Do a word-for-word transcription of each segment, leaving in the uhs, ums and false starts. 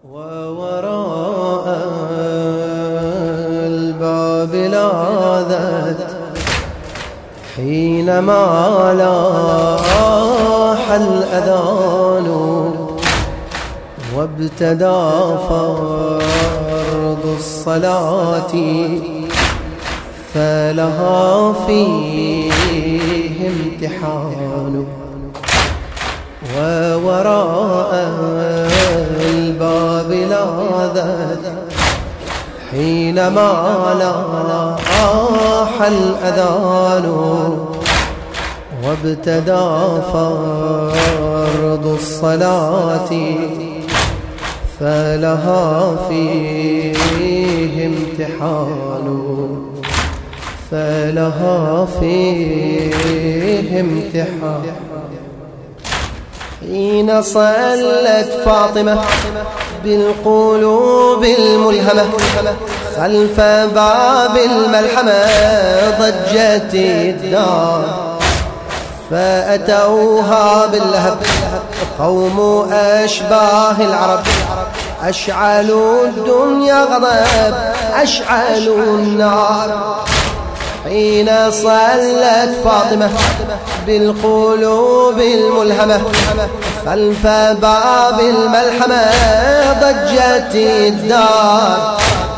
ووراء الباب لاذت حينما لاح الأذان وابتدى فرض الصلاة فلها فيه امتحان. ووراء الباب لاذت حينما لاح الأذان وابتدى فرض الصلاة فلها فيه امتحان فلها فيه امتحان. حين صلت فاطمة بالقلوب الملهمة خلف باب الملحمة ضجت الدار فأتوها باللهب قوم أشباه العرب أشعلوا الدنيا غضب أشعلوا النار. حين صلت فاطمة بالقلوب الملهمة خلف باب الملحمة ضجت الدار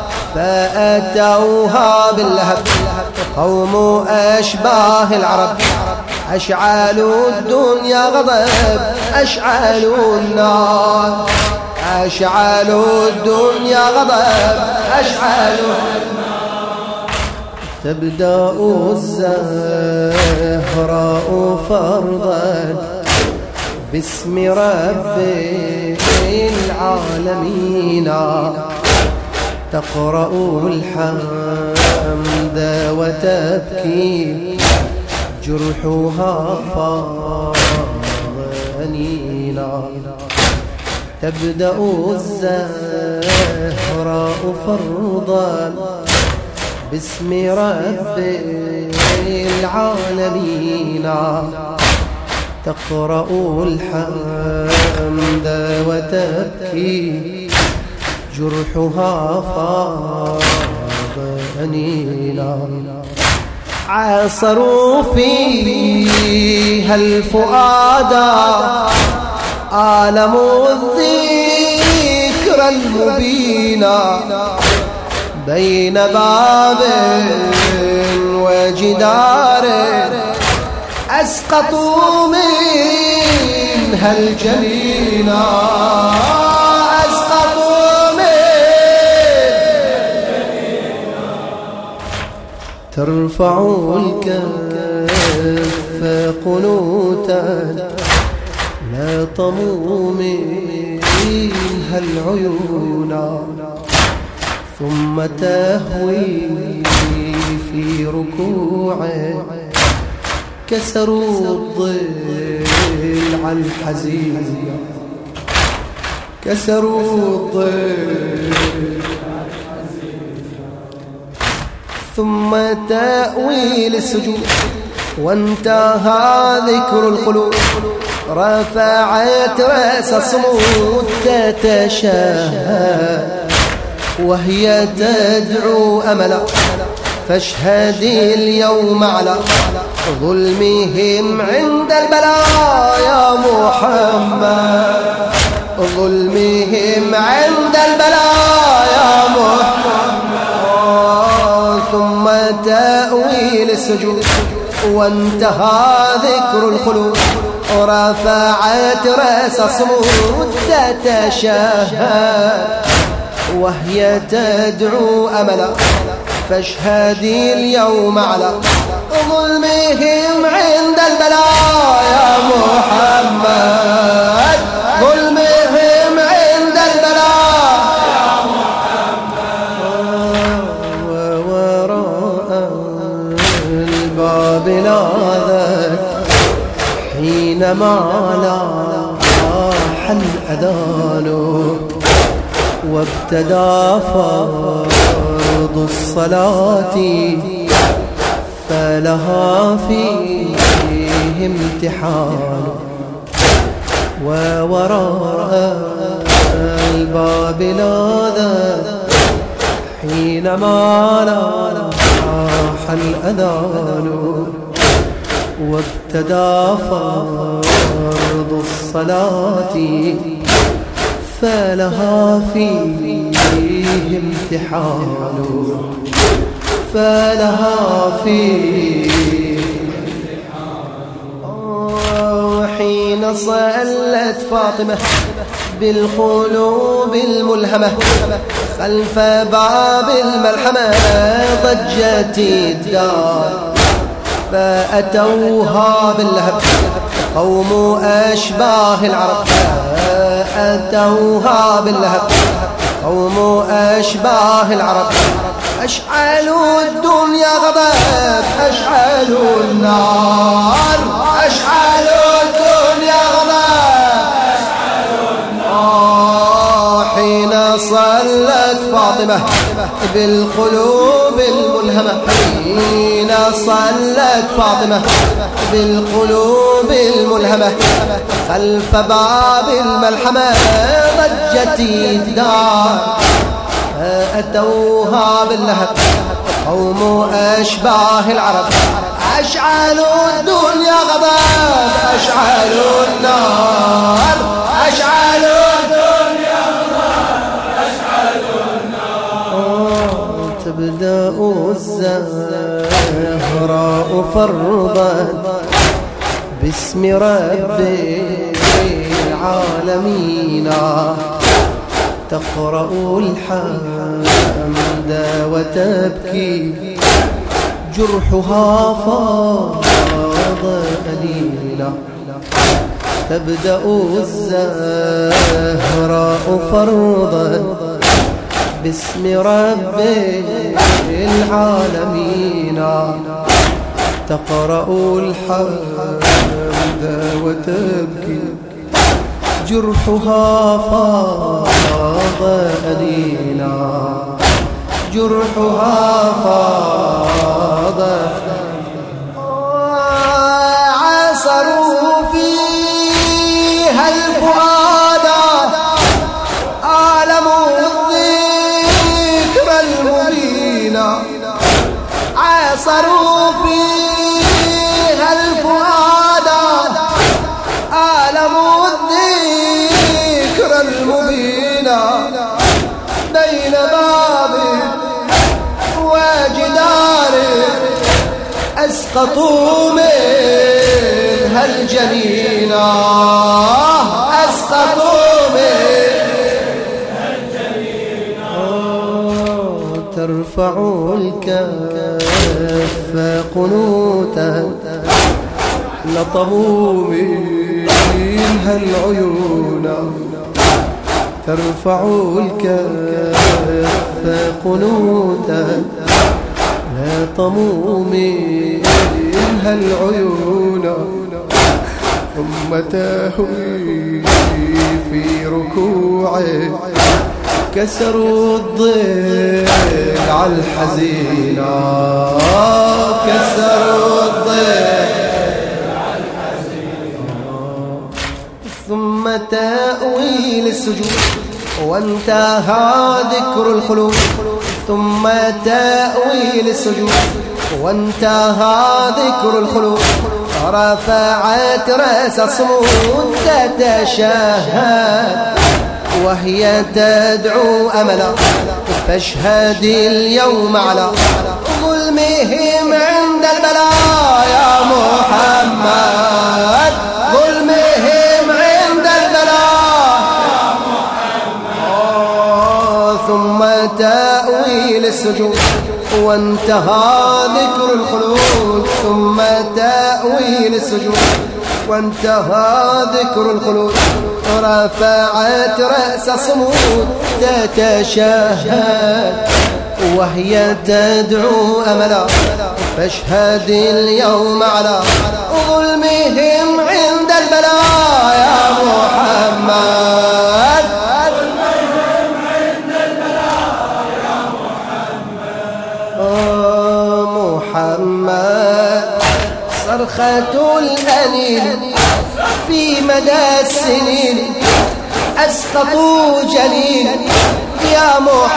فأتوها باللهب قوم أشباه العرب أشعلوا الدنيا غضب أشعلوا النار أشعلوا الدنيا غضب أشعلوا النار. تبدأ الزهراء فرضا باسم رب العالمين تقرأ الحمد وتبكي جرحها فاضنينا. تبدأ الزهراء فرضا باسم رب العالمين تقرأ الحمد وتبكي جرحها فاضنينا. عاصروا فيها الفؤاد آلموا الذكر المبينا بين باب وجدار أسقطوا منها الجنينا أسقطوا منها الجنينا. ترفع الكف قنوتا لا طموا منها العيون ثم تهوي في ركوعه كسروا الضلع الحزين كسروا الضلع الحزين ثم تأوي للسجود وانتهى ذكر القلوب رفعت رأس الصمود تتشهد وهي تدعو أملا فاشهدي اليوم على ظلمهم عند البلاء يا محمد ظلمهم عند البلاء يا محمد. ثم تأوي للسجود وانتهى ذكر الخلود رفعت رأس الصمود تتشهد وهي تدعو أملا فاشهدي اليوم على ظلمهم عند البلاء يا محمد ظلمهم عند البلاء يا محمد. ووراء الباب لاذت حينما لاح الأذان وابتدى فرض الصلاة فلها فيه امتحان. ووراء الباب لاذ حينما لاح الأذان وابتدى فرض الصلاة فلها فيه امتحان فلها فيه وحين صلت فاطمة بالقلوب الملهمة خلف باب الملحمة ضجت الدار فأتوها باللهب قوم أشباه العرب فأتوها باللهب قوم أشباه العرب أشعلوا الدنيا غضب أشعلوا النار أشعلوا الدنيا غضب آه حين صلت فاطمة بالقلوب الملهمة حين صلت فاطمة بالقلوب الملهمة خلف باب الملحمة ضجت الدار أتوها باللهب قوم أشباه العرب أشعلوا الدنيا غضب أشعلوا النار أشعلوا الدنيا غضب أشعلوا النار تبدأ الزهراء فرضا باسم رب العالمين تقرأ الحمد وتبكي جرحها فاض أليلا تبدأ الزهراء فرضا باسم رب العالمين تقرأ الحمد وتبكي جرحها فاض أليلا جرحها فاض عصروا فيها الفؤاد آلموا الذكر المبين عصروا فيها الفؤاد آلموا الذكر المبين بين باب وجدار أسقطوا منها الجنين أسقطوا منها الجنين ترفع الكف قنوتا لطموا منها العيون ترفع الكف قنوتا لطموا منها العيون ثم تهوي في ركوعه كسروا الضلع الحزينة كسروا الضلع الحزينة ثم تأوي للسجود وانتهى ذكر الخلود ثم تأوي للسجود وانتهى ذكر الخلود رفعت رأس الصمود تتشهد وهي تدعو أملا فاشهد اليوم على ظلمهم عند البلاء يا محمد ظلمهم عند البلاء يا محمد ثم تأوي للسجود وانتهى ذكر الخلود ثم تأوي للسجود وانتهى ذكر الخلود رفعت رأس الصمود تتشهد وهي تدعو أملا فاشهد اليوم على ظلمهم عند البلاء يا محمد ظلمهم عند البلاء يا محمد آه محمد صرخة الأنين في مدى السنين أسقطوا جليل يا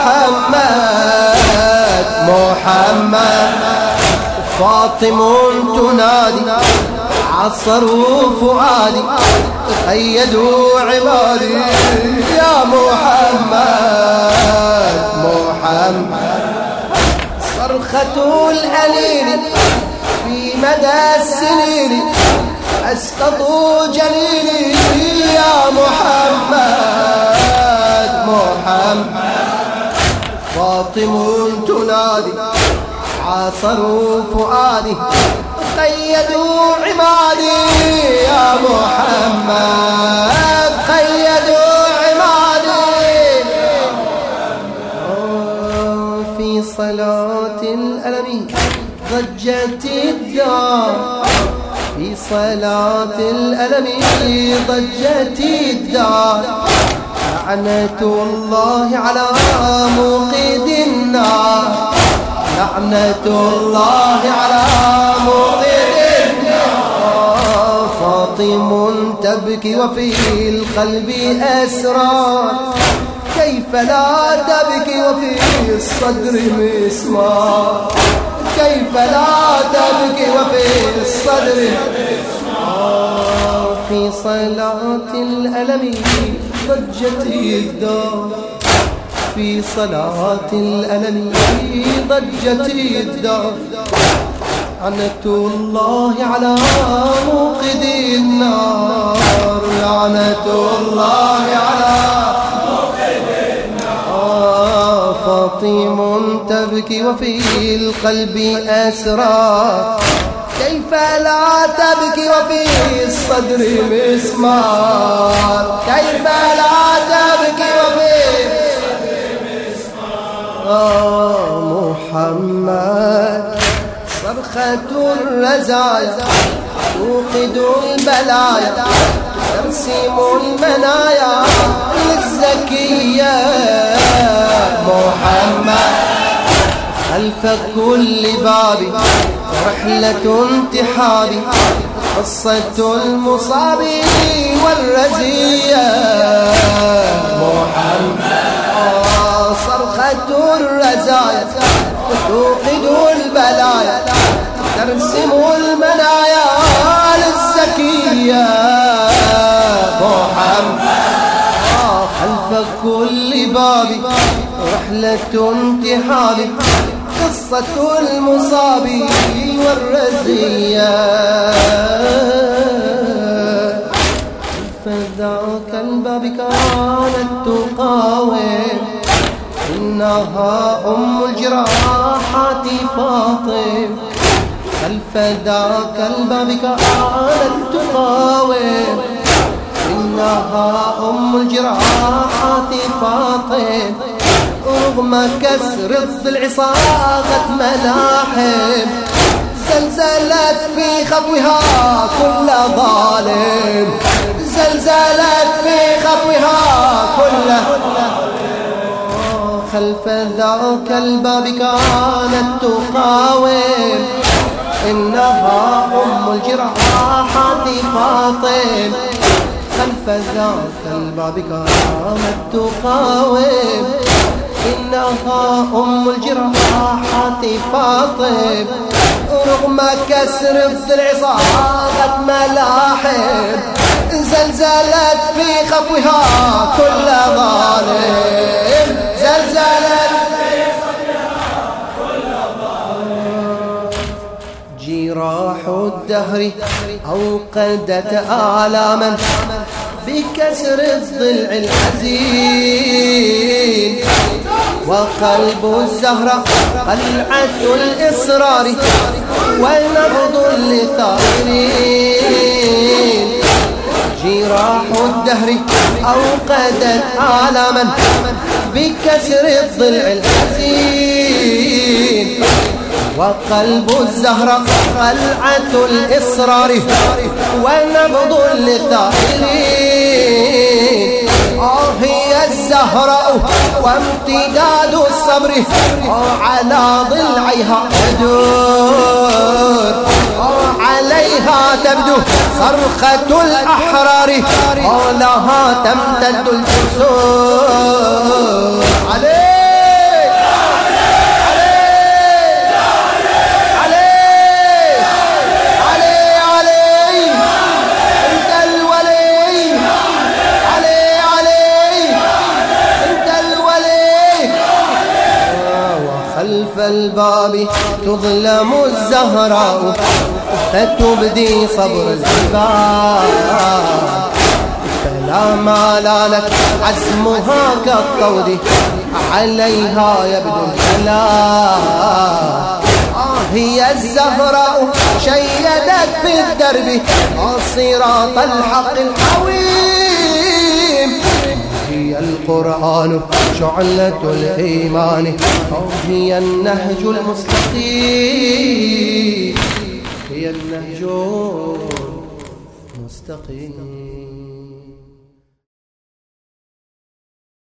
محمد محمد فاطم تنادي عصروا فؤادي قيدوا عبادي يا محمد محمد صرخة الأليل في مدى السنين أسقطوا جليلي يا محمد محمد فاطم تنادي عاصروا فؤادي قيدوا عمادي يا محمد قيدوا عمادي في صلاة الألم ضجت الدار في صلاة الألم ضجت الدار لعنة الله على موقد النار لعنة الله على موقد النار فاطم تبكي وفي القلب أسرار كيف لا تبكي وفي الصدر مسمار كيف لا تبكي وفي الصدر مسمار في صلاة الألم ضجت الدار في صلاة الألم ضجت الدار لعنة الله على موقد النار لعنة الله على موقد النار فاطم تبكي وفي القلب أسرار كيف لا تبكي وفي الصدر مسمار كيف لا تبكي وفي الصدر مسمار محمد صرخة الرزايا توقد البلايا ترسم المنايا للزكية محمد خلف كل باب رحلة انتحار قصة المصاب والرزية محمد صرخة الرزايا توقد البلايا ترسم المنايا للزكية محمد خلف كل باب رحلة انتحار قصة المصاب والرزية فذاك الباب كانت تقاوم إنها أم الجراحات فاطم خلف ذاك الباب كانت تقاوم إنها أم الجراحات فاطم رغم كسر الضلع صاغت ملاحم زلزلت في خطوها كل ظالم زلزلت في خطوها كل خلف ذاك الباب كانت تقاوم إنها أم الجراحات فاطم خلف ذاك الباب كانت تقاوم إنها أم الجراحات فاطم رغم كسر الضلع صاغت ملاحم زلزلت في خطوها كل ظالم زلزلت في خطوها كل ظالم جراح الدهر أوقدت آلاما بكسر الضلع الحزين وقلب الزهرة قلعة الإصرار ونبض للثائرين جراح الدهر أوقدت آلاما بكسر الضلع الحزين وقلب الزهرة قلعة الإصرار ونبض للثائرين آه هي الزهراء وامتداد الصبر على ضلعها تدور عليها تبدو صرخة الأحرار لها تمتد الجسور عليه خلف الباب تظلم الزهراء فتبدي صبر الزباب فلا ما لالت عزمها كالطود عليها يبدو الكلام هي الزهراء شيدت في الدرب صراط الحق القويم هي القرآن شعلة الإيمان هي النهج المستقيم هي النهج المستقيم.